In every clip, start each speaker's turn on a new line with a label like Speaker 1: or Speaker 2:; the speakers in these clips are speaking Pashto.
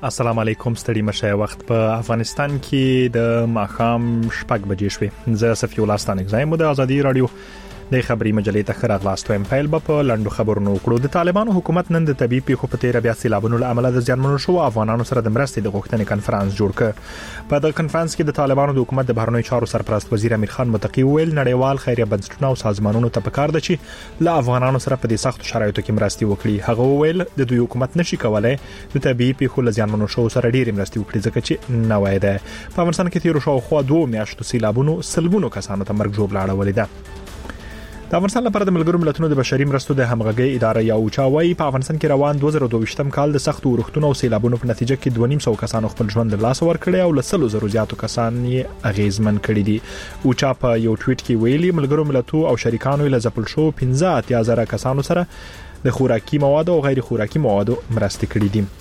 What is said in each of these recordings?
Speaker 1: السلام علیکم ستړي مشه وخت په افغانستان کې د ماخام شپږ بجې شوې زه صفی الله ستانک زایم د ازادي رادیو د خبري مجلې ته خراغلاست ویم فایل په لندو خبرونو کړو د طالبانو حکومت نن د طبيعي پیښو په تیر بیا سیلابونو له عمله د ځانمنو شو افغانانو سره د مرستې د غوښتنې کانفرنس جوړ کړ په د کانفرنس کې د طالبانو د حکومت د بهرنیو چارو سرپرست وزیر امیر خان متقی ویل نړیوال خیریه بنسټونه او سازمانونو ته پکار دي چې له افغانانو سره په دې سخت شرایطو کې مرستې وکړي هغه ویل د دوی حکومت نشي کولای د طبيعي پیښو له ځانمنو شو سره ډېر مرستې وکړي ځکه چې نوای ده په افغانستان کې تیر شو خو 2 میاشتو سیلابونو سلبونو کسانو ته مرګ جوړ لاړه ولیده د افغانستان لپاره د ملګرو ملتونو د بشري مرستو د همغږي اداره یا اوچاوي په افغانستان کې روان 2022م کال د سختو ورښتونو او سیلابونو په نتیجه کې 2.5 کسانو خپل ژوند له لاس ورکړي او له 100 زیاتو کسان یې اغیزمن کړي دي اوچا په یو ټویټ کې ویلي ملګرو ملتونو او شریکانو له ځپل شو 15,000 کسانو سره د خوراکي مواد او غیر خوراکي مواد مرستې کړي دي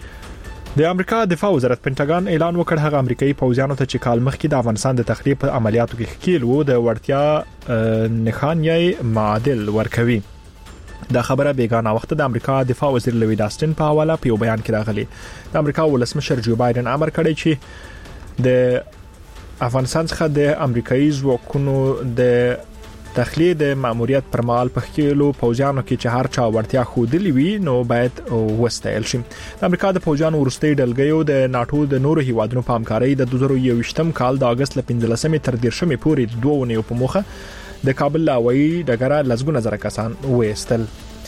Speaker 1: د امریکا دفاع وزارت پینټاګان اعلان وکړ هغه امریکایي پوځیانو ته چې کال مخکې د افغانستان د تخریب په عملیاتو کې ښکیل وو د وړتیا نښانې معادل ورکوي دا خبره بیگانه وخت د امریکا دفاع وزیر لوید آستن په حواله په یو بیان کې راغلی د امریکا ولسمشر جو بایدن امر کړی چې د افغانستان څخه د امریکایي ځواکونو د تخلیه د ماموریت پر مهال په خېلو پوځیانو کې چې هر چا ورتیا خودلی وي نو باید وستایل شي د امریکا د پوځیانو ورستي ډلګیو د ناتو د نورو هیوادونو په همکارۍ د 2021م کال د اگست ل 15مې تر 10مې پورې 2 اونۍ په مخه د کابل لاوي دغه لزګونه زره کسان وېستل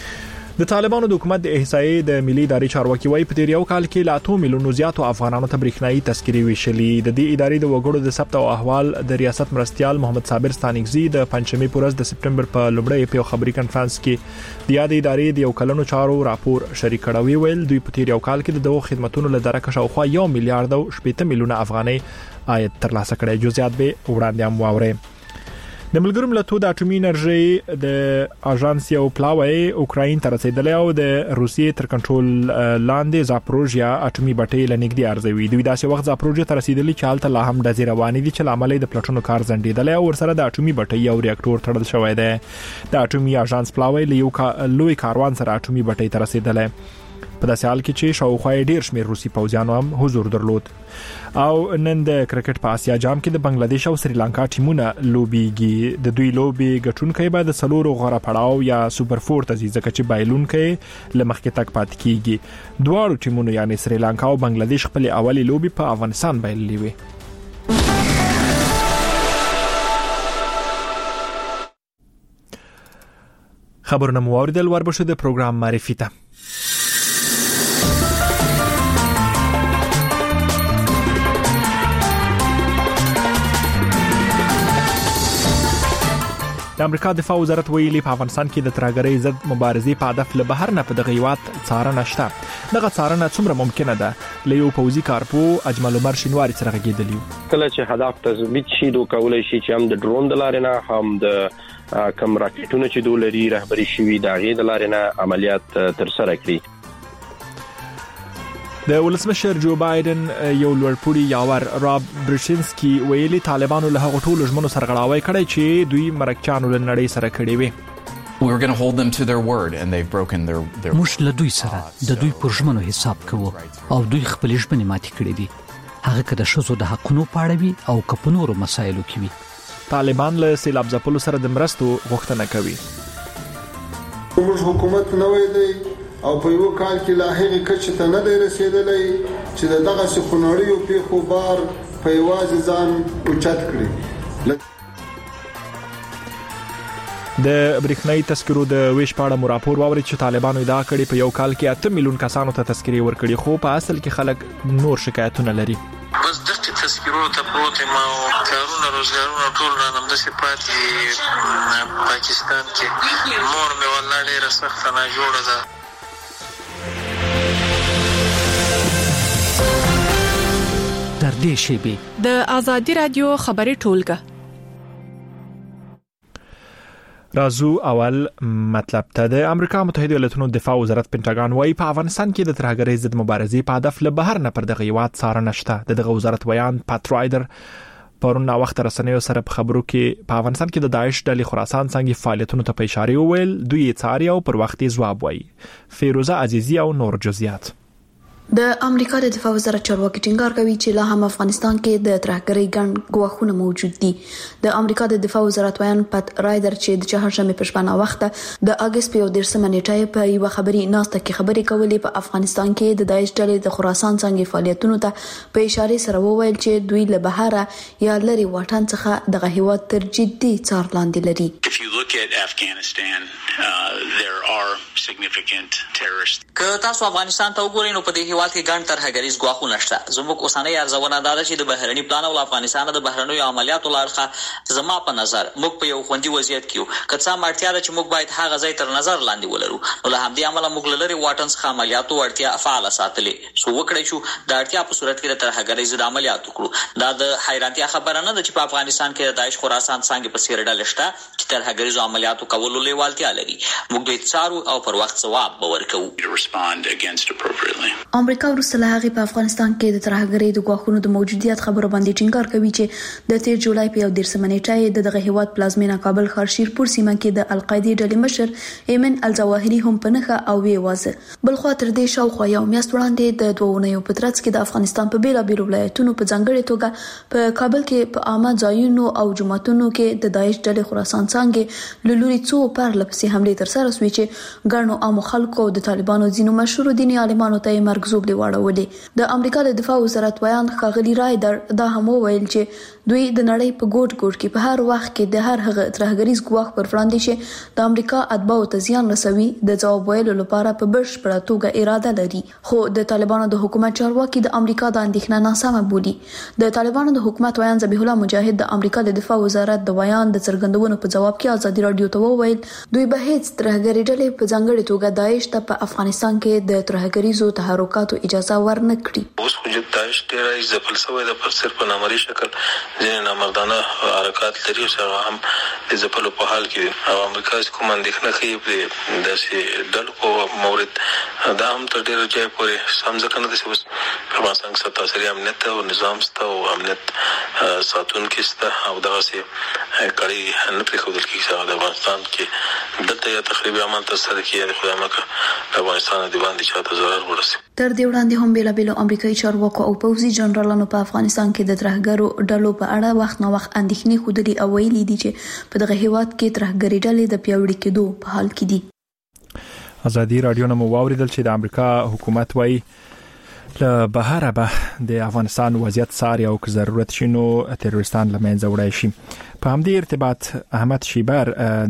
Speaker 1: د طالبانو د حکومت د احصایې د ملي ادارې چارواکي وايي په تیر یو کال کې لا 2 میلیون زیاتو افغانانو ته برېښنايي تذکرې ویشلې د دې ادارې د وګړو د ثبت او احوال د ریاست مرستيال محمد صابر ستانکزي د پنځمې پورز د سپټمبر په لومړۍ په خبري کانفرنس کې د یاد ادارې د یو کلونو چارو راپور شریک کړی ویل دوی په تیر یو کال کې د دوه خدماتونو له درکه شاوخوا 1 میلیارډ او 8 میلیونه افغانۍ عاید ترلاسه کړی جزئیات به وړاندې هم واوري د ملګرو ملتونو د اټومي انرژي د اژانس یو پلاوی اوکراین ته رسیدلی او د روسیې تر کنټرول لاندې زاپروژیا اټومي بټۍ لنګدي ارزوي دوی داسې وخت زاپروژیا ته رسیدلی چې حالت لا هم د زیروانې دي چې عملي د پلټونو کار زندیدلی او ورسره د اټومي بټۍ او ریاکټور تړل شوی دی د اټومي اژانس پلاوی له لوی کاروان سره اټومي بټۍ ته رسیدلی په داسې حال کې چې شاوخوا ډیر شمیر روسي پوځیانو هم حضور درلود او نن د کرکټ په آسیا جام کې د بنگلاديش او سریلانکا ټیمونه لوبيږي د دوی لوبي ګټونکي به د سلورو غوړه پړاو یا سوپر 4 ته ځي ځکه چې بایلونکي لمخکې تک پات کیږي دواړو ټیمونو یعنی سریلانکا او بنگلاديش خپل اولی لوبي په افغانستان بایللې وي خبرونه موارد وربشه د پروګرام معرفي ته د امریکا دفاع وزارت ویلي په افغانستان کې د ترهګرۍ ضد مبارزې په هدف له بهر نه په دغه هیواد څارنه شته دغه څارنه څومره ممکنه ده له یو پوځي کارپو اجمل عمر شینواری سره غږیدلی
Speaker 2: کله چې هدف تثبیت شي دوی کولای شي چې هم د ډرون د لارې نه هم د کم راکټونو چې دولري رهبري شوی د غي د لارې نه عملیات تر سره کړي
Speaker 1: د ولسمشر جو بایدن یو لوړپوړي یاور راب برشینسکي ویلي طالبانو له هغه ټولو ژمنو سرغړاوی کړی چې دوی مرکچانو له نړۍ سره کړی وي
Speaker 3: We're going to hold them to their word and they've broken their
Speaker 4: موږ له دوی سره د دوی پر ژمنو حساب کوو او دوی خپل ژمنې ماتې کړې دي هغه که د شذو د حقونو په اړه وي او که په نورو مسایلو کې وي
Speaker 1: طالبان له سیلاب ځپلو سره د مرستو غوښتنه کوي
Speaker 5: موږ حکومت نه وای دی او په یو کال کې لا هغه کچ ته نه دی رسیدلی چې دغه سخنوړیو په خبر په یوازې ځان اوچت کړي
Speaker 1: د برېښنايي تذکرو د ویش پاړه مو راپور واوري چې طالبانو ادعا کړې په یو کال کې 8 میلیون کسانو ته تذکرې ورکړي خو په اصل کې خلک نور شکایتونه لري
Speaker 6: بس دغه تذکرو ته پروت ما کارونه روزګارونه ټول رانم د سپاتي پاکستان کې مور مې والله ډېر سخت نه جوړه ده
Speaker 4: در دې شیبه
Speaker 7: د ازادي رادیو خبري ټولګه
Speaker 1: رازو اول مطلب ته د امریکا متحده ایالاتونو دفاع وزارت پینټاګان وايي په افغانستان کې د ترهګرۍ ضد مبارزې په هدف له بهر نه پر دغه هیواد څارنه شته دغه وزارت ویان پات رایډر پرون وخت رسنیو سره په خبرو کې په افغانستان کې د داعش ډلې خراسان څنګه فعالیتونو ته په اشاره وویل دوی څاري او پر وخت ځواب وایي فیروزه عزیزی او نور جزئیات
Speaker 8: د امریکا د دفاع وزارت چارواکي ټینګار کوي چې لا هم افغانستان کې د ترهګرۍ ګڼ ګواښونه موجود دي. د امریکا د دفاع وزارت ویان پات رایدر چې د چهارشنبه په شپه وخت د اگست په 13 نیټه په یو خبري ناسته کې خبرې کولې په افغانستان کې د داعش ډلې د خراسان څنګه فعالیتونو ته په اشاره سره وویل چې دوی له بهره یا لري واټن څخه د هیواد تر جدي څار لاندې لري.
Speaker 9: If you look at Afghanistan, there are significant terrorists.
Speaker 10: که تاسو افغانستان ته وګورئ نو په دې هیواد کې ګڼ ترهګریز ګواښونه شته. زموږ اوسنۍ ارزونه دا ده چې د بهرني پلان او افغانستان د بهرنیو عملیاتو لارښه زما په نظر موږ په یو خوندي وضعیت کې یو. که څه اړتیا ده چې موږ باید هغه ځای تر نظر لاندې ولرو. نو له همدې امله موږ لري واټن څخه عملیاتو اړتیا فعال ساتلې سو وکړی شو د اړتیا په صورت کې د ترهګرۍ ضد عملیات وکړو. دا د حیرانتیا خبره نه ده چې په افغانستان کې د داعش خراسان څنګه په سیر ډلې شته چې ترهګریزو عملیاتو کولو لیوالتیا لري. موږ دوی څارو او پر وخت ځواب به ورکوو.
Speaker 8: امریکا وروسته له هغې په افغانستان کې د ترهګرۍ د ګواښونو د موجودیت خبرو باندې ټینګار کوي چې د 13 جولای په 13 نیټه دغه هیواد پلازمینه کابل ښار شیرپور سیمه کې د القاعده ډلې مشر ایمن الظواهري هم په نخښه او وی وازه. بل خو تر دې شاوخوا یو میاشت وړاندې د 2 اونیو په ترڅ کې د افغانستان په بیلابیلو ولایتونو په ځانګړي توګه په کابل کې په عامه ځایونو او جماعتونو کې د داعش ډلې خراسان څنګه له لوري څو پرلپسې حملې ترسره شوې چې ګڼو عامو خلکو د طالبانو ځینو مشهور دیني عالمانو ته مرګ زوبلې واړولې. د امریکا د دفاع وزارت ویان ښاغلي رایدر دا هم وویل چې دوی د نړۍ په ګوټ ګوټ کې په هر وخت کې د هر هغه ترهګریز ګواښ پر وړاندې چې د امریکا اتباعو ته زیان رسوي د ځواب ویلو لپاره په بشپړه توګه اراده لري. خو د طالبانو د حکومت چارواکي د امریکا د اندېښنه ناسمه بولي. د طالبانو د حکومت ویان ذبیح الله مجاهد د امریکا د دفاع وزارت د ویان د څرګندونو په جواب کې ازادي رادیو ته وویل دوی به هیڅ ترهګری ډلې په ځانګړي توګه داعش ته په افغانستان کې د ترهګریزو تحرکاتو اجازه ورنه کړي.
Speaker 11: اوس خو داعش ډیره ځپل شوی د پر صرف په نامرئي شکل ځینې نامردانه حرکات لري او هغه هم د ځپلو په حال کې او امریکا کوم اندېښنه کوي په داسې ډلو په مورد دا هم تر ډیره ځای پورې سم ځکه نه ده چې اوس په افغانستان کې سرتاسري امنیت او نظام شته او امنیت ساتونکي شته او دغسې کړۍ نه پرېښودل کېږي چې د افغانستان کې دلته یا تخریبي عمل ترسره کړي یا خدای مکړه د افغانستان د باندې چاته ضرر ورسي.
Speaker 8: تر دې وړاندې هم بیلابیلو امریکایي چارواکو او پوځي جنرالانو په افغانستان کې د ترهګرو ډلو په اړه وخت نه وخت اندېښنې ښودلې او ویلي دي چې په دغه هیواد کې ترهګري ډلې د پیاوړي کېدو په حال کې دي.
Speaker 1: ازادي رادیو نو واوریدل چې د امریکا حکومت وايي له بهره به د افغانستان وضعیت څاري او که ضرورت شي نو تروریستان له منځه وړي شي. په همدې ارتباط احمد شیبر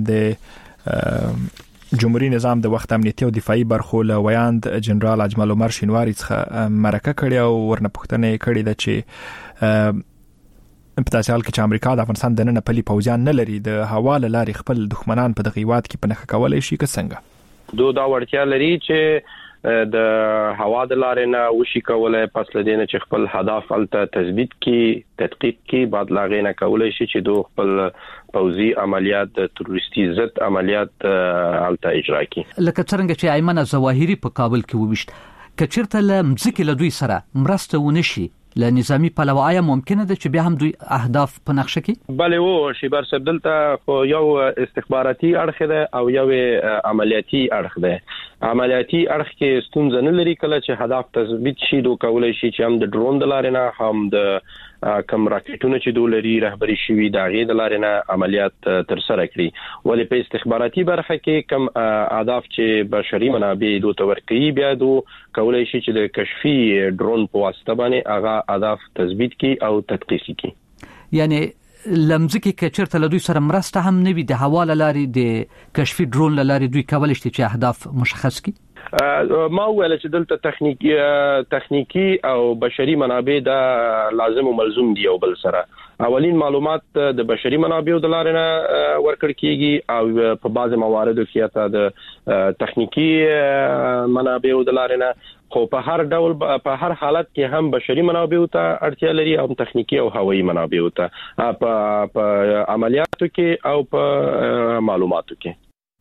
Speaker 1: د جمهوریت نظام د وخت امنیتي او دفاعي برخو له ویاند جنرال اجمل عمر شینواری څخه مرکه کړې او ورنه پوښتنه کړې ده چې په داسې حال کې چې امریکا د افغانستان دننه پلي پوځیان نه لري د هوا له لارې خپل دښمنان په دغه هیواد کې په نښه کولی شي که څنګه؟
Speaker 2: دا وړتیا لري چې د هوا د لارې نه وشي کولای پس لدې نه چې خپل هدف الته تثبیت کی تحقیق کی بعد لاغې نه کولای شي چې دوی خپل پوځي عملیات د تروریستي ضد عملیات الته اجرا کړي.
Speaker 4: لکه څنګه چې ایمن الظواهري په کابل کې وویشت کچیرته له مځکې له دوی سره مرسته ونشي له نظامی پلوه آیا ممکنه ده چې بیا هم دوی اهداف په نقشه کې؟
Speaker 2: بله و شیبر صاحب دلته خو یو استخباراتي اړخ ده او یو عملیاتي اړخ ده. عملیاتي اړخ کې ستونزه نه لري کله چې هدف تثبیت شي دوی کولای شي چې هم د ډرون د لارې نه هم د کم راکټونه چې دوی لري رهبري شوي د هغې د لارې نه عملیات ترسره کړي. ولې په استخباراتي برخه کې کم اهداف چې بشري منابع دوی ته ورکوي بیا دوی کولای شي چې د کشفي ډرون په واسطه باندې هغه اهداف تثبیت کړي او تدقیق کړي.
Speaker 4: یعنی لمزکی که چرته له دوی سره مرسته هم نه وي د هوا له لارې د کشفي ډرون له لارې دوی کولی شي چې اهداف مشخص کړي؟
Speaker 2: ما ویل چې دلته تخنیکی او بشري منابع دا لازم او ملزوم دي او بل سره اولین معلومات د بشري منابع د لارې نه ورکړ کیږي او په بعض مواردو کې تا د تخنیکی منابع د لارې نه خو په هر ډول په هر حالت کې هم بشري منابع ته اړتیا لري او تخنیکی او هوایي منابع ته په عملیاتو کې او په معلوماتو کې.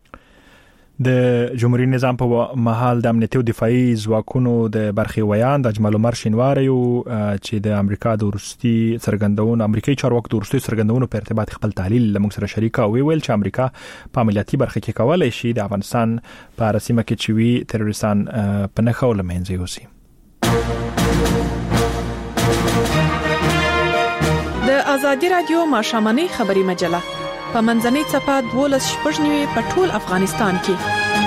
Speaker 1: د جمهوریت نظام په محل د امنیتي او دفاعي ځواکونو د برخې ویاند اجمل عمر شینواری چې د امریکا د وروستي څرګندونو امریکایي چارواکو د وروستي څرګندونو په ارتباط خپل تحلیل لمږ سره شریک او ویل چې امریکا په عملیاتي برخه کې کولای شي د افغانستان په رسمه کې چې وی تروریستان په نخښه ولمنځي وسی.
Speaker 7: ازادي رادیو ماشامنۍ خبري مجله په منځنۍ چپه 12:90 په ټول افغانستان کې.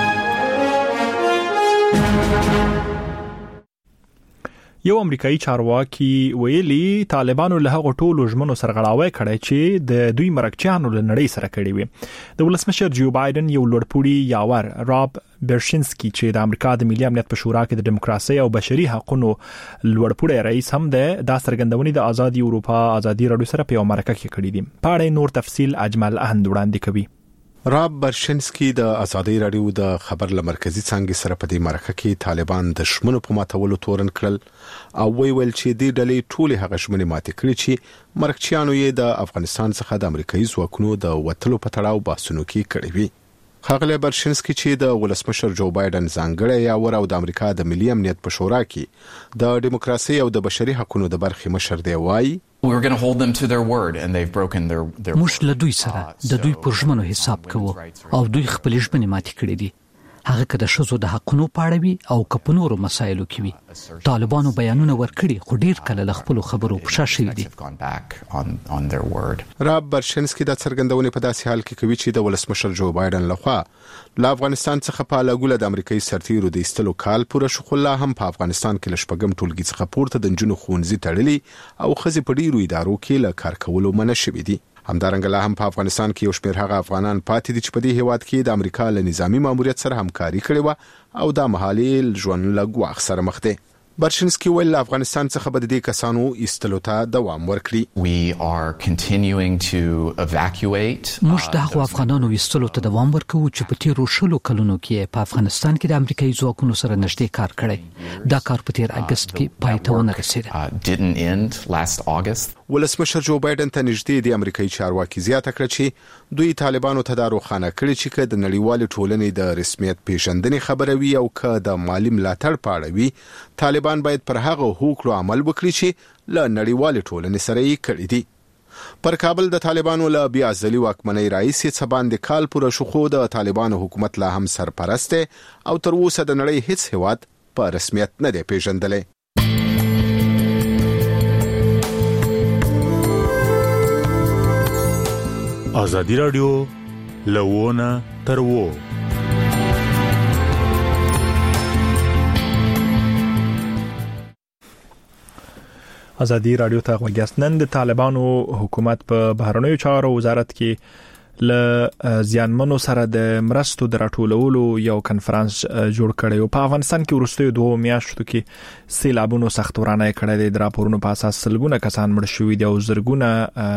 Speaker 1: یو امریکایي چارواکي ویلي طالبانو له هغو ټولو ژمنو سرغړاوی کړی چې د دوی مرکچیانو له نړۍ سره کړی وي. د ولسمشر جو بایدن یو لوړپوړي یاور راب برشنسکی چې د امریکا د ملي امنیت په شورا کې د دیموکراسي او بشري حقوقو لوړپوړي رئیس هم ده دا څرګندونې د آزادي اروپا ازادي رادیو سره په مرکه کې کړې دي. په اړه نور تفصيل اجمل اهند وړاندې کوي.
Speaker 12: راب برشنسکی د آزادي رادیو د خبر لمرکزي څنګه سره په دې مرکه کې طالبان د شمنو په ماتولو تورن کړل او ویل چې دې ډلې ټولې هغه شمنې ماتې کړې چې مرکچیانو یې د افغانستان څخه د امریکایي ځواکونو د وټلو په تړاو بحثونو کې کړې وي. خغله برشنسکی چې د ولسمشر جو بایدن ځانګړی یاور او د امریکا د ملي امنیت په شورا کې د دیموکراسي او د بشري حقوقو د برخې مشر دی وایي
Speaker 3: We're going to hold them to their word and they've broken their
Speaker 4: موږ له دوی سره د دوی پر ژمنو حساب کوو او دوی خپل ژمنې ماتې کړې دي. هغه که د ښځو د حقونو په اړه وي او که په نورو مسایلو کې وي. طالبانو بیانونه ورکړي خو ډیر کله له خپلو خبرو په شا شوي دي.
Speaker 12: راب برشنسکی د څرګندونې په داسې حال کې کوي چې د ولسمشر جو بایدن لخوا له افغانستان څخه په لګول د امریکایي سرتیرو د استلو کال پوره شو، خو لا هم په افغانستان کې لشپګم ټولګي څخه پورته د جنونو خونځي تړلي او خزي په ډیرو ادارو کې له کار کولو منع شوي دي. همدارنګه لا هم په افغانستان کې یو شمېر هغه افغانان پاتې دي چې په دې هیواد کې د امریکا له نظامی ماموریت سره همکاري کړې و او د محلي ژوند له ګواښ سره مخ دي. برشنسکی ویل افغانستان څخه به د دې کسانو ایستلو ته دوام ورکړي.
Speaker 3: We are continuing to evacuate.
Speaker 4: موږ د هغو افغانانو ایستلو ته دوام ورکوو چې په تیرو شلو کلونو کې په افغانستان کې د امریکایي ځواکونو سره نږدې کار کړی. دا کار په تیر اگست کې پای ته ونه رسید.
Speaker 3: Didn't end last August.
Speaker 12: ولسمشر جو بایدن ته نږدې د امریکایي چارواکي زیاته کړه چې دوی طالبانو ته دا روښانه کړي چې د نړیوال ټولنې د رسمیت پیژندنې خبره وي او که د مالی ملاتړ پاړه وي طالبان باید پر هغه حقوقو عمل وکړي چې له نړیوال ټولنې سره یې کړی دي. پر کابل د طالبانو له بیا ځلي واکمنۍ رئیس څخه باندې کال پوره شو، خو د طالبانو حکومت لا هم سرپرست او تر اوسه د نړۍ هیڅ هیواد په رسمیت نه دی پیژندلی.
Speaker 13: ازادي رادیو لوونه تر وو.
Speaker 1: ازادي رادیو ته وګورئ. نن د طالبانو حکومت په بهرنیو چارو وزارت کې ل زیانمنو سره د مرستو د راټولولو یو کنفرانس جوړ کړی او په افغانستان کې وروستیو 2 میاشتو کې سیلابونو سخت ورانه کړی د راپورونو په اساس سلګونه کسان مړ شوي دي او زرګونه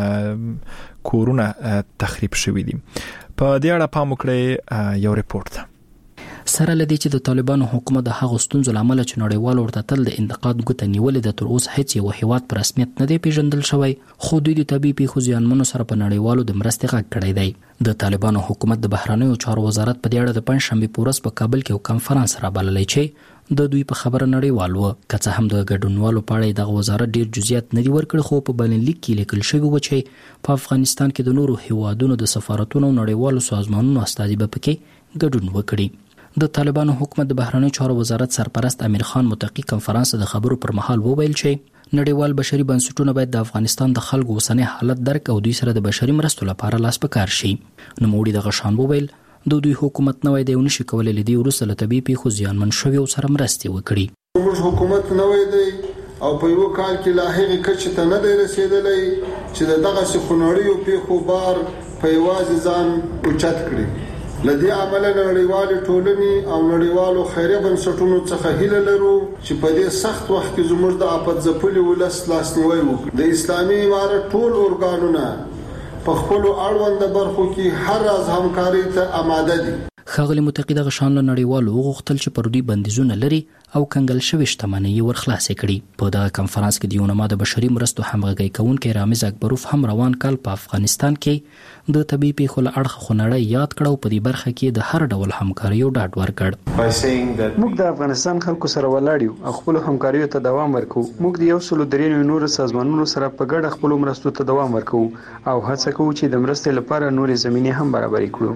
Speaker 1: کورونه تخریب شوي دي. په دې اړه پام وکړئ یو ریپورت
Speaker 14: سره لدی چې د طالبانو حکومت د هغو ستونزو لامل چې نړیوال ورته تل د انتقاد ګوته نیولې د تر اوسه هیڅ یو هیواد پر رسمیت نه دی پیژندل شوی، خو دوی د طبيعي پیښو زیانمنو سره په نړیوالو د مرستې غږ کړی دی. د طالبانو حکومت د بهرنیو چارو وزارت په دې اړه د پنځشنبه په ورځ په کابل کې یو کنفرانس رابللی چې د دوی په خبره نړیوال و. که څه هم د ګډونوالو په اړه د وزارت ډیر جزئیات نه دی ورکړي، خو په بلنلیک کې لیکل شوی و چې په افغانستان کې د نورو هیوادونو د سفارتونو او نړیوالو سازمانونو استازي به پکې ګډون وکړي. د طالبانو حکومت د بهرنیو چارو وزارت سرپرست امیر خان متقی کنفرانس د خبرو پر مهال وویل چې نړیوال بشري بنسټونه باید د افغانستان د خلکو اوسنی حالت درک او دوی سره د بشري مرستو لپاره لاس په کار شي. نوموړي د غشان وویل د دوی حکومت نوې دی ونشي کولای لدی وروسته له طبيعي پیښو زیانمن شوی او سره مرستې وکړي.
Speaker 5: موږ حکومت نوې دی او په یو کال کې لا هغه کچ ته نه دی رسیدلی چې دغه سخنوړیو پیښو بار په یوازې ځان اوچت کړي. لدی عمل نړیوال ټولنې او نړیوالو خیریه بنسټونو څخه هیله لرو چې په دې سخت وخت کې زموږ د آفت ځپلي ولس لاسنیوي وکړي. د اسلامي امارت ټول اورګانونه په خپل اړوند برخو کې هر راز همکاري ته آماده دي.
Speaker 14: ښاغلي متقی د غشان له نړیوالو وغوښتل چې پر دوی بندیزونه لري او کنګل شوی شتمنۍ ورخلاصې کړي. په دغه کنفرانس کې د یونما د بشري مرستو همغږي کوونکی رامز اکبروف هم روان کال په افغانستان کې د طبيعي پیښو له اړخه خنړی یاد کړ او په دې برخه کې د هر ډول همکاریو ډاډ ورکړ.
Speaker 15: موږ د افغانستان خلکو سره ولاړیو او خپل همکاریو ته دوام ورکوو. موږ د 103 نور سازمانونو سره په ګډه خپل مرستو ته دوام ورکوو او هڅه کوو چې د مرستې لپاره نورې زمینې هم برابرې کړو.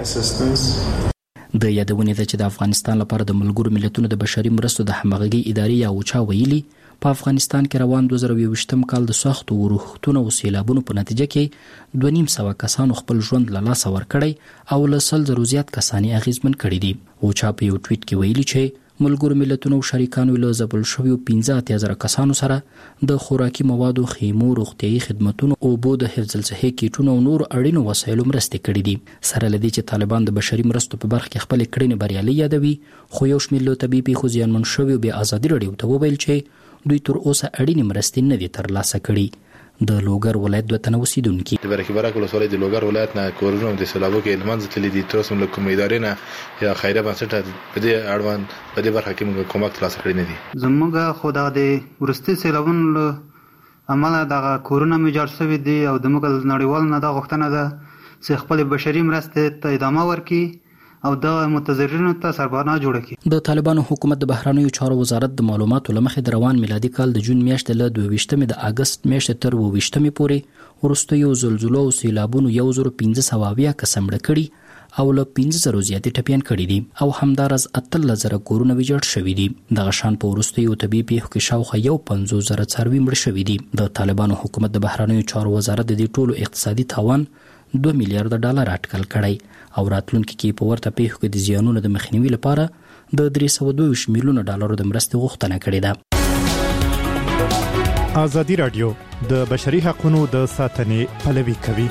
Speaker 14: د یادونې ده چې د افغانستان لپاره د ملګرو ملتونو د بشري مرستو د همغږي ادارې یا اوچا ویلي په افغانستان کې روان 2020م کال د سختو ورښتونو او سیلابونو په نتیجه کې 2.5 کسانو خپل ژوند له لاسه ورکړی او له 100 زیات کسان اغیزمن کړي دي. او چا په یو ټویټ کې ویلي چې ملګرو ملتونو شریکانو له ځپل شویو 15,000 کسانو سره د خوراکي موادو، خیمو، روغتیايي خدماتونو، اوبو، د حفظ الصحې کیټونو او نور اړینو وسایلو مرستې کړې دي. سره لدی چې طالبان د بشري مرستو په برخه کې خپل کړنې بریالي یادوي، خو یو شمېر له طبي پیښو زیانمن شویو بیا ازادي راډیو ته وویل چې دوی تر اوسه اړینې مرستې نه دي ترلاسه کړي. د لوګر ولایت د تنوسیدونکو
Speaker 16: د برکې برک ولسوالۍ د لوګر ولایت نه کورونو د سیلابو کې لمنځه تللي دي. تر اوسه له کومې ادارې نه یا خیریه بنسټ په دې اړوند په دې برخه کې موږ کومک ترلاسه کړی نه دي.
Speaker 17: زموږ خو د ورستي سیلابونو له امله د کورونو ویجاړ شوي دي او د موږ نړیوال نه د غوښتنه ده چې خپل بشري مرستې ته ادامه ورکړي او د متضررینو ته سربارنامه جوړه کړي.
Speaker 14: د طالبانو حکومت د بهرنیو چارو وزارت د معلوماتو لمخې د روان میلادي کال د جون میاشتې له 22 د اگست میاشتې تر 22 پورې وروستیو زلزلو او سیلابونو 1570 کس مړه کړي او له 1500 زیات ټپیان کړي دي او همدارس 13,000 کورونه ویجاړ شوي دي. دغه شان په وروستیو طبي پیښو کې شاوخوا 50,000 څاروي مړه شوي دي. د طالبانو حکومت د بهرنیو چارو وزارت د دې ټولو اقتصادي تاوان $2 میلیارډ اټکل کړی او راتلونکي کې په ورته پیښو کې د زیانونو د مخنیوي لپاره د $322 میلیونه د مرستې غوښتنه کړې ده.
Speaker 1: ازادي راډیو د بشري حقوقو د ساتنې پلوي کوي.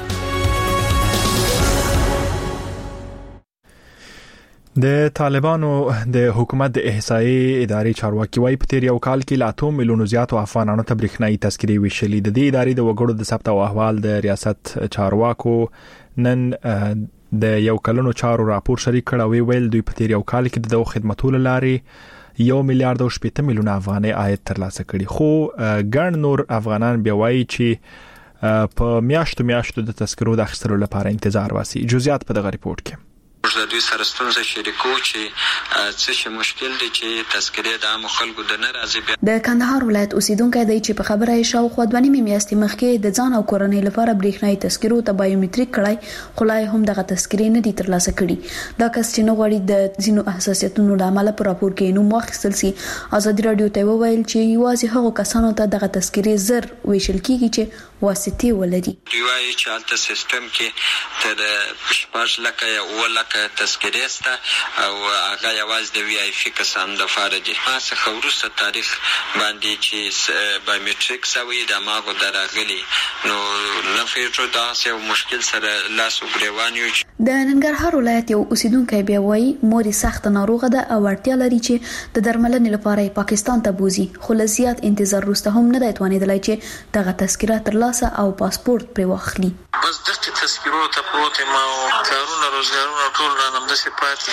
Speaker 1: د طالبانو د حکومت د احصایې ادارې چارواکي وايي په تیر یو کال کې لا 8 میلیونو زیاتو افغانانو ته برېښنايي تذکرې ویشلې. د دې ادارې د وګړو د ثبت او احوال د ریاست چارواکو نن د یو کلونو چارو راپور شریک کړ او ویل دوی په تیر یو کال کې د خدماتو لارې 1 میلیارډ او 8 میلیونه افغانۍ عاید ترلاسه کړي. خو ګڼ نور افغانان بیا وایي چې په میاشتو د تذکرو د اخیستلو لپاره انتظار واسي. جزئیات په دغه ریپورت کې
Speaker 18: موږ د دوی سره ستونزه شریکو چې څه شي مشکل دي چې تذکرې د عام خلکو د نه راځي.
Speaker 8: د کندهار ولایت اوسیدونکو دی چې په خبره یې شاوخوا 2 میاشتې مخکې د ځان او کورنۍ لپاره برېښنايي تذکرو ته بایومټریک کړای، خو لا هم دغه تذکرې نه دي ترلاسه کړي. دا کس چې نو غواړي د ځینو حساسیتونو لامل په راپور کې نوم واخیستل سي، ازادي راډیو ته وویل چې یوازې هغو کسانو ته دغه تذکرې زر ویشل کیږي چې واسطې ولري.
Speaker 18: دوی وايي چې هلته سیستم کې تر 4 لکه یا 9 لکه تذکرې سته او هغه یوازې د وی آی پی کسانو لپاره دي. ما څخه وروسته تاریخ باندې چې بایومټریک شوی د ماغو دراغلي نو نه فکر دا یو مشکل سره لاس وګریوان یو.
Speaker 8: د ننګرهار ولایت یو اوسیدونکی بیا وایي مور سخت ناروغه ده او اړتیا لري چې د درملنې لپاره پاکستان ته بوزي، خو له زیات انتظار وروسته هم نه دی توانیدلی چې دغه تذکره ترلاسه او پاسپورت پرې واخلي.
Speaker 6: بس دغه تذکرو ته پروت ما او کارونه روزګارونه ټول رانم د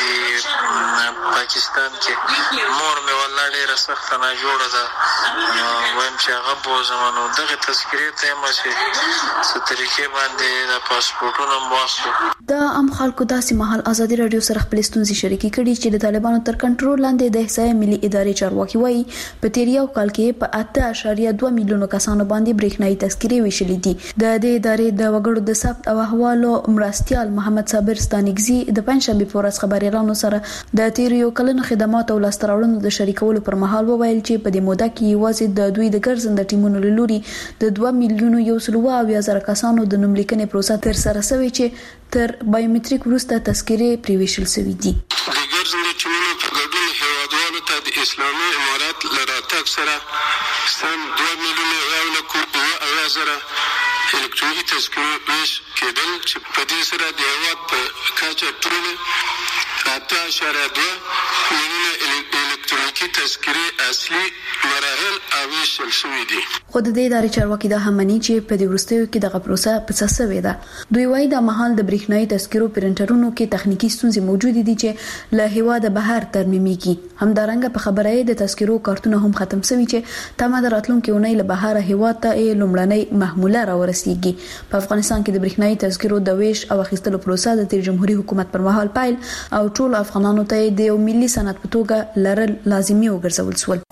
Speaker 6: صفاتي پاکستان کې مور مې والله ډیره سخت نه جوړه ده. وایم چې هغه بوزمنو دغه تذکرې ته مې څه طریقې باندې د پاسپورتونو مواسو.
Speaker 8: دا عام خلکو داسې مهال ازادي راډیو سره خپل ستونزې شریکې کړي چې د طالبانو تر کنټرول لاندې د احصایې ملي ادارې چارواکي وايي په تیر یو کال کې په 8.2 میلیونو کسانو باندې برېښنايي تذکرې ویشلې دي. د دې ادارې د وګړو د ثبت او احوالو مرستیال محمد صابر ستانګزي د پنځشنبه په ورځ خبريالانو سره د تیر یو کلونو خدمات او لاستراوړنو د شریکولو پر مهال وویل چې په دې موده کې یوازې د دوی د ګرځنده ټیمونو له لوري د 2 میلیونو 120,000 کسانو د نوملیکنې پروسه تر سره شوې چې تر بایومټریک وروسته تذکرې پریویشل شوې دي.
Speaker 11: د ګرځنده ټیمونو په ګډون هیوادوالو ته د اسلامي امارات له راتګ سره سم 2 میلیونه 1,000 الکترونیکي تذکرې ویش کېدل چې په دې سره د هیواد په کچه ټول 8.2 میلیونه الکترونیکي تذکرې اصلي مراحل اویشل شوې دي.
Speaker 8: خو د دې ادارې چارواکي دا هم مني چې په دې وروستیو کې دغه پروسه په څه شوې ده. دوی وايي د مهال د برېښنايي تذکرو پرنټرونو کې تخنیکی ستونزې موجود دي چې له هیواده بهر ترمیمېږي. همدارنګه په خبره یې د تذکرو کارتونه هم ختم شوي چې تمه د راتلونکي اونۍ له بهر هیواد ته لومړنۍ محموله راورسیږي. په افغانستان کې د برېښنايي تذکرو د ویش او اخیستلو پروسه د تیر جمهوریت حکومت پر مهال پیل او ټول افغانانو ته د یو ملي صنعت په توګه لرل لازمي وګرځول شول.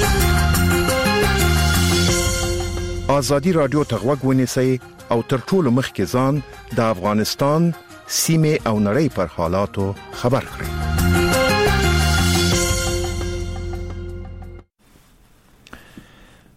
Speaker 19: ازادي راډیو ته غوږ ونیسئ او تر ټولو مخکې ځان د افغانستان سیمه او نړۍ پر حالاتو خبر کړئ.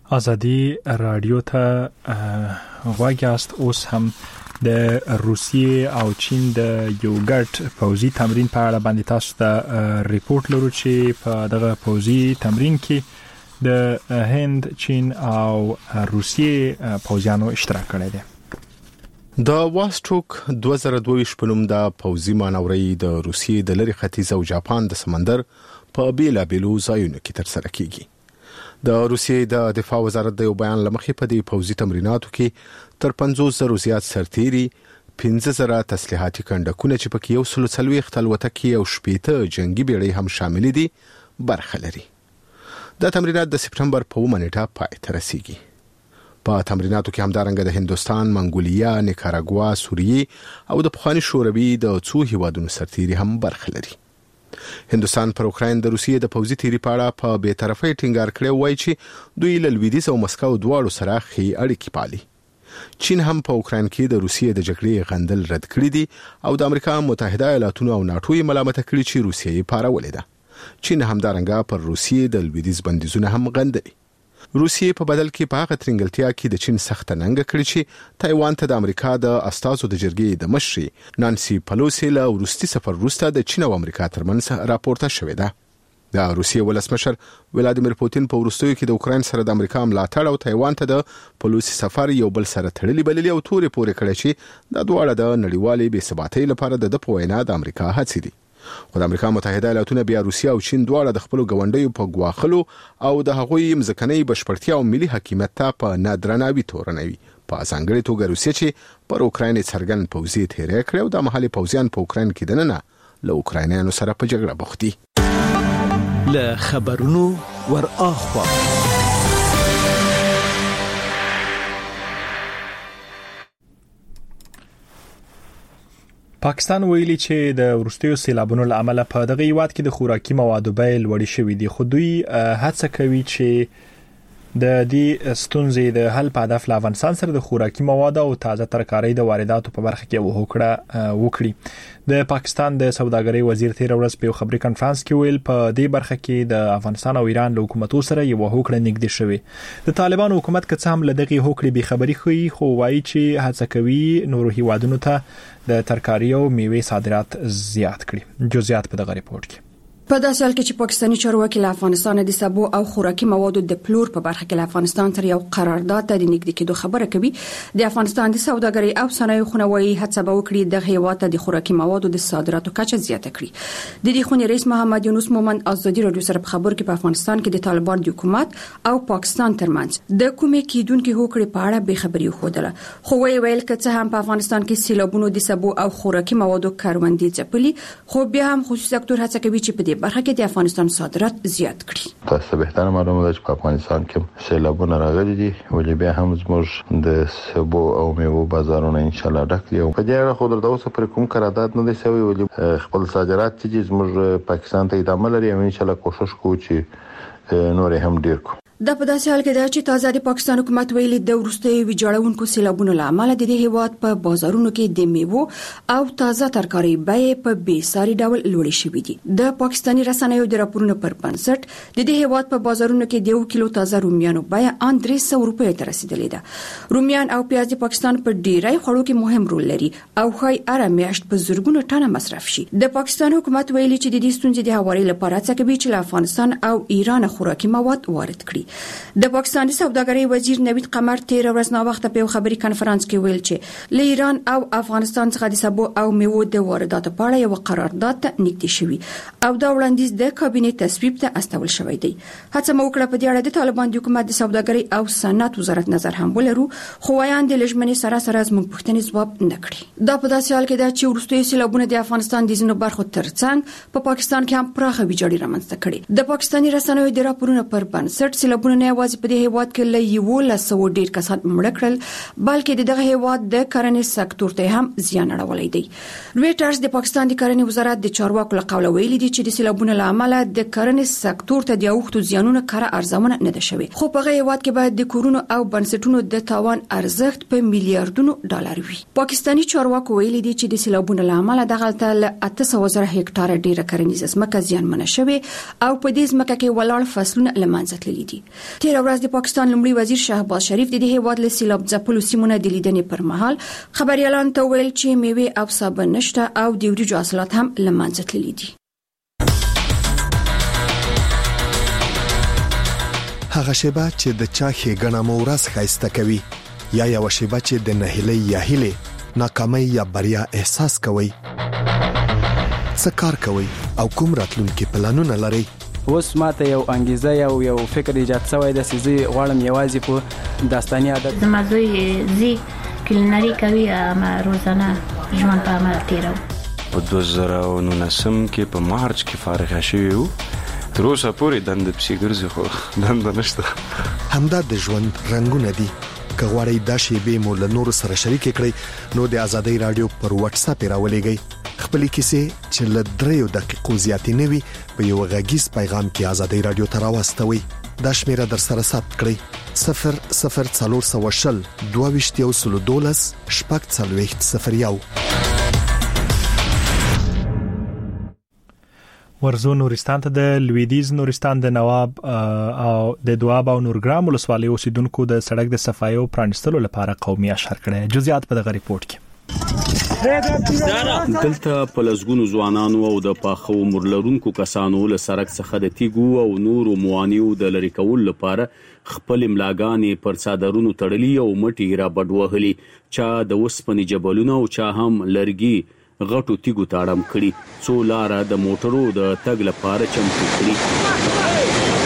Speaker 1: ازادي رادیو ته غواګاست. اوس هم د روسیې او چین د یوګرت پوزي تمرین په اړه باندې تاسو ته ریپورت لرو چې په دغه پوزي تمرین کې د هند، چین او روسیې پوزیانو اشتراک کړی دی.
Speaker 12: د واسټروک 2022 په نوم د پوزي مانوري د روسیې د لری ختیځ او جاپان د سمندر په بیلابیلو ځایونو کې ترسره کیږي. د روسیې د دفاع وزارت د یو بیان لمخې په دې پوزي تمریناتو کې تر 50,000 زیات سرتيري، 15,000 تسلیحاتي کندکونه چې پکې 140 الوتکې او 80 جنگي بیړۍ هم شامل دي برخه لري. دا تمرینات د سپتمبر په 1 نیټه پای ته رسیږي. په تمریناتو کې همدارنګه د هندوستان، منګولیا، نیکاراګوا، سوریه او د پخوانی شوروي د څو هیوادونو سرتيري هم برخه لري. هندوستان پر اوکراین د روسیې د پوزي تیری پاړه په بی‌طرفۍ ټینګار کړی وای چې دوی له لویدیځ او مسکو دواړو سره ښې اړیکې پالي. چین هم په اوکراین کې د روسیې د جګړې غندل رد کړی دي او د امریکا متحده ایالاتونو او ناتو یې ملامت کړی چې روسیې یې پارولې ده. چین همدارنګه پر روسیې د لویدیځ بندیزونه هم غندلي. روسیې په بدل کې په هغه ترنګلتیا کې د چین سخت ننګ کړی چې تایوان ته د امریکا د استازو د جرګې د مشري نانسي پلوسی له وروستي سفر وروسته د چین او امریکا ترمنځ راپورته شوې ده. د روسیې ولسمشر ولادیمیر پوتین په وروستیو کې د اوکراین سره د امریکا ملاتړ او تایوان ته د پلوسی سفر یو بل سره تړلي بللي او تورې پورې کړی چې د دواړه د نړیوالې بې ثباتۍ لپاره د پوینا د امریکا هڅې دي. خو د امریکا متحده ایالاتونه بیا روسیا او چین دواړه د خپل غونډیو په غواخلو او د هغوی مځکنۍ بشپړتیا او ملي حاکمیت ته په نادرناوي تورنوي. په ځانګړي توګه روسیا چې پر اوکراین څرګند پوځي تیری کړی او د محلي پوځیان په اوکراین کې دننه له اوکراینانو سره په جګړه بوخت دي.
Speaker 20: له خبرونو ور اخوا
Speaker 1: پاکستان ویلي چې د ورستیو سیلابونو لامل په دغه هیواد کې د خوراکي موادو بیې لوړې شوې دي. خو دوی هڅه کوي چې د دې ستونزې د حل په هدف له افغانستان سره د خوراکي موادو او تازه ترکارۍ د وارداتو په برخه کې وکړي. د پاکستان د سوداګرۍ وزیر تیر ورځ په خبري کانفرنس کې ویل په دې برخه کې د افغانستان او ایران له حکومتو سره یو هوکړه نږدې شوې. د طالبان حکومت که څه هم له دغه هوکړې به خبري خوي، خو وایي چې هڅه کوي نور هیوادونو ته د ترکارۍ او میوې صادرات زیات کړي. جزئیات په دغه ریپورت کې.
Speaker 21: په داسې حال کې چې پاکستاني چارواکي له افغانستان د سبو او خوراکي موادو د پلور په برخه کې له افغانستان سره یو قرارداد ته د نږدې کېدو خبره کوي، د افغانستان د سوداګرۍ او صنایعو خونوي هڅه به وکړي د هیواد ته د خوراکي موادو د صادراتو کچه زیاته کړي. د دې خونې رئیس محمد یونس مومند ازادي رادیو سره په خبرو کې په افغانستان کې د طالبان د حکومت او پاکستان ترمنځ د کومې کېدونکو هوکړې په اړه به خبري خوده، خو ویل چې څه هم په افغانستان کې سیلابونو د سبو او خوراکي موادو کاروندې ځپلي، خو بیا هم خصوصي سکتور هڅه کوي چې په دې برخه کې د افغانستان صادرات زیات کړي.
Speaker 16: تاسو به تر معلومه ده چې په افغانستان کې سیلابونه راغلي دي، ولې بیا هم زموږ د سبو او میوو بازارونه ان شاء الله ډک دي. په دې اړه خو درته اوس پر کوم قرارداد نه دی شوی، ولې خپل صادرات چې زموږ پاکستان ته ادامه لري او ان شاء الله کوشش کوو چې نور هم ډیر کو.
Speaker 21: د په داسې حال کې دا چې تازه د پاکستان حکومت ویلي د ورستیو ویجاړونکو سیلابونو لامل د دې هیواد په بازارونو کې د میوو او تازه ترکارۍ بیې په بیساري ډول لوړې شوې دي. د پاکستاني رسنیو د راپورونو پر بنسټ د دې هیواد په بازارونو کې د 1 کیلو تازه رومیانو بیه 300 روپۍ ته رسیدلې ده. رومیان او پیاز د پاکستان په ډیری خوړو کې مهم رول لري او خای ارمیاشت په زرګونو ټنه مصرف شي. د پاکستان حکومت ویلي چې د دې ستونزې د هواري لپاره څه کوي چې له افغانستان او ایران خوراکي مواد وارد کړي. د پاکستاني سوداګرۍ وزیر نوید قمر تیر ورځ نو وخت په خبري کانفرنس کې ویل چې له ایران او افغانستان څخه د سبو او میوو د وارداتو په اړه یو قرارداد ته نږدې شوی او دا وړاندیز د کابینې تصویب ته استول شوی دی. هڅه مو وکړه په دې اړه د طالبان د حکومت د سوداګرۍ او صنعت وزارت نظر هم ولرو، خو وایان د لجمنې سره زموږ پوښتنې ځواب نه کړي. دا په داسې حال کې ده چې ورستیو سیلابونه د افغانستان د ځینو برخو ترڅنګ په پاکستان کې هم پراخه ویجاړي رامنځته کړي. د پاکستاني رسنیو د راپورونو پر بنسټ سیلابونه نه یوازې په دې هیواد کې له 1100 ډیر کسان مړ کړل، بلکې دغه هیواد د کرنې سکتور ته هم زیان اړولی دی. رويټرز د پاکستان د کرنې وزارت د چارواکو له قوله ویلي دي چې د سیلابونو لامل د کرنې سکتور ته د اوښتو زیانونو کړه ارزونه نه ده شوې، خو په هیواد کې باید د کورونو او بنسټونو د تاوان ارزښت په میلیارډونو ډالر وي. پاکستاني چارواکو ویلي دي چې د سیلابونو لامل دغه له 800,000 هکټاره ډیره کرنیزه ځمکه زیانمنه شوې او په دې ځمکه کې ولاړ فصلونه له منځه تللي دي. تیر ورځ د پاکستان لومړي وزیر شهباز شریف د هیواد له سیلاب ځپلو سیمونو د لیدنې پر مهال خبريالان ته ویل چې میوه او صابون نشته او د وریجو حاصلات هم لمنځه تللي دي.
Speaker 9: هغه شیبه چې د چا ښېګڼه مو ورځ ښایسته کوي یا یو شیبه چې د نهیلۍ یا هیلې ناکامۍ یا بریا احساس کوي. څه کار کوي او کوم راتلونکي پلانونه لري؟
Speaker 22: اوس ماته یو انګیزه یو فکر ایجاد شوی د سيزي غواړم یوازې په داستاني عادت
Speaker 23: د مزوی زی کلینری کوي ما روزانه ژوند په عمل تیرو.
Speaker 24: په 2019 کې په مارچ کې فارغ شوم. تر اوسه پورې دند پسې ګرځي خو دند نشته.
Speaker 9: همدا د ژوند رنگونه دي. که غواړئ دا شیبې مو له نورو سره شریک کړئ نو د آزادۍ رادیو پر واتس اپ راولېږئ. خپلې کیسې چې له 3 دقیقو زیاتې نه وي په یو غږیز پیغام کې آزادۍ رادیو ته راوستوئ. دا شمیره در سره ثبت کړئ 00420 22 12 0
Speaker 1: ورزو نورستان ته د لویدیز نورستان د نواب او د دواب او نورګرام ولسوالۍ اوسیدونکو د سړک د صفایي او پرانستلو لپاره قومي اشر کړي. جزئیات په دغه ریپورت کې.
Speaker 25: دلته په لسګونو ځوانانو او د پاخو مرلرونکو کسانو له سړک څخه د تیګو او نورو موانیو د لری کول لپاره خپل املاګانې پر صادرونو تړلي او مټي را بډوهلي. چا د وسپنې جبلونه او چا هم لرګي غټو تیګو تاړم کړي. څو لاره د موټرو د تګ لپاره چمتو کړي.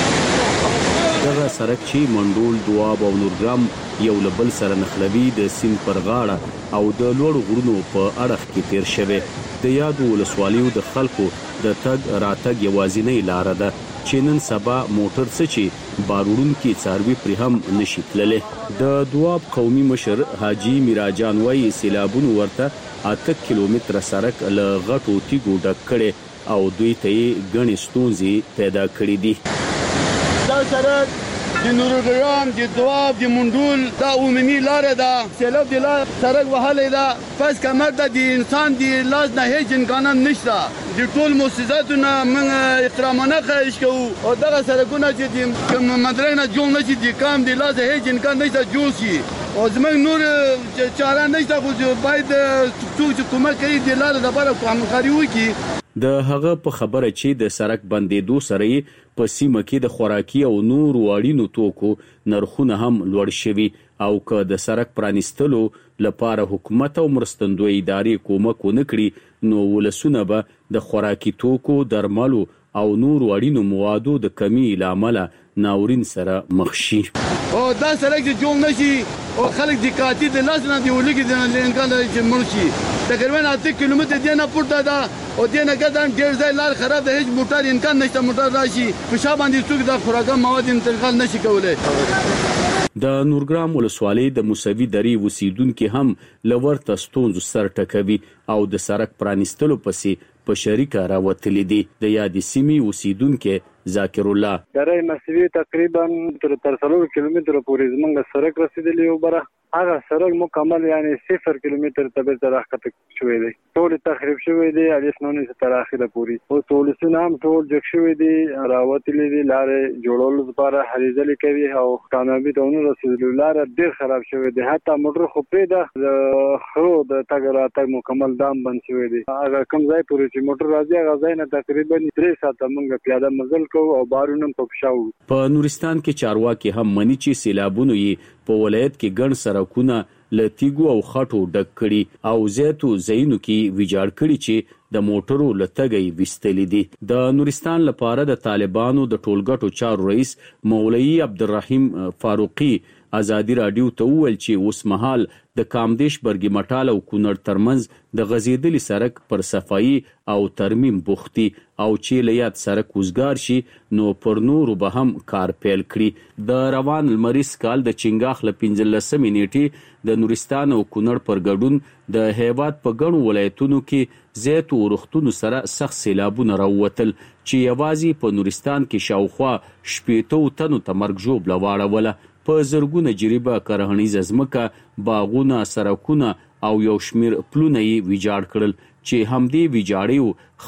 Speaker 25: دغه سړک چې منډول دواب او نورګرام یو لبل سره نخلوي د سیند پر غاړه او د لوړ غرونو په اړخ کې تیر شوی. د یادو ولسوالیو د خلکو د تګ راتګ یوازینی لار ده چې نن سبا موټر څه چې بارودونکو څاروي پر هم نشي تللی. د دواب قومي مشر حاجی میراجان وایي سیلابونو ورته 8 کیلومتره سړک له غټو تیګو ډک کړي او دوی ته غني ستونزې پیدا کړې دي.
Speaker 26: دا سړک د نورګرام د دواب د منډول دا عمومي لار ده. سیلاب د لار سړک وهلې ده پس کمر د انسان د لاس نه هیڅ امکانات نشته. د ټول مؤسساتونو موږ احترامانه خواهش کوو او دغه سړکونه چې د کوم مدرنه جوړ نشي د کام د لاس هیڅ امکان نشته جوړ شي او زموږ نور چاره نشته خو باید څوک کومک کوي د لار لپاره همکاري وکړي.
Speaker 25: د هغه په خبره چې د سړک بندیدو سره په سیمه کې د خوراکي او نور وړینو توکو نرخونه هم لوړ شوي او که د سړک پرانیستلو لپاره حکومت او مرستندوی ادارې کومک ونکړي نو ولسونه به د خوراکي توکو درملو او نور وړینو موادو د کمی لامل ناورین سره مخ شي.
Speaker 26: او دا سړک چې جوړ نشي او خلک د کاتی د لاس نه دی ولګي د امکان چې مرشي تقریبا 8 کیلومتر دی نه پورته ده او دی نه ګدان ډیر ځای لار خراب ده هیڅ موټر امکان نشته موټر راشي په شا باندې څوک د خوراکي مواد انتقال نشي کولای.
Speaker 25: د نورګرام ولسوالۍ د موسوي درې وسیدونکو هم لورته ستونزو سر ټکوي او د سړک پرانیستلو پسې په شریکه راوتلي دي. د یادې سیمې اوسیدونکو ذاکر الله
Speaker 27: درې مسوي تقریبا تر 3 کیلومتر پورې زمونږ سړک رسیدلی او بره هغه سړک مکمل یعنی 0 کیلومتر ته تر راخته شوی دی. ټول تخریب شوی دی الیس نونې تر اخره پوری او ټول سنام ټول جګ شوی دی راوتلي دي لارې جوړول لپاره هریزل کوي او کامیابی دونه رسیدلو لار ډیر خراب شوی دی. حتی موټر خو پیدا خو د تګ راتګ مکمل دام بند شوی دی. هغه کم ځای پورې چې موټر راځي هغه ځای نه تقریبا 3 ساعته موږ پیاده مزل کوو او بارونه په پښاو.
Speaker 25: په نورستان کې چارواکي هم مني چې سیلابونو یې په ولایت کې ګڼ سړکونه له تیګو او خټو ډک کړي او زیاتو ځایونو کې ویجاړ کړي چې د موټرو لتګي وستلې دي. د نورستان لپاره د طالبانو د ټولګټو چارو رئیس مولوی عبدالرحیم فاروقی آزادی رادیو ته وویل چې اوس مهال د کامدیش برګی مټال او کونړ ترمنځ د غزیدلی سړک پر صفایي او ترمیم بوختي او چې لیات سړک وزګار شي نو پر نورو به هم کار پیل کړي. د روان لمریز کال د چنګاخ ل 15 نیټه د نورستان او کونړ پر ګډون د هیواد په ګڼو ولایتونو کې زیاتو ورختونو سره سخت سیلابونه راووتل چې یوازې په نورستان کې شاوخوا 80 تنو ته مرګ ژوبله واړوله. په زرګونه جریبه کرهنیزه ځمکه باغونه سړکونه او یو شمیر پلونه یې ویجاړ کړل چې همدې ویجاړیو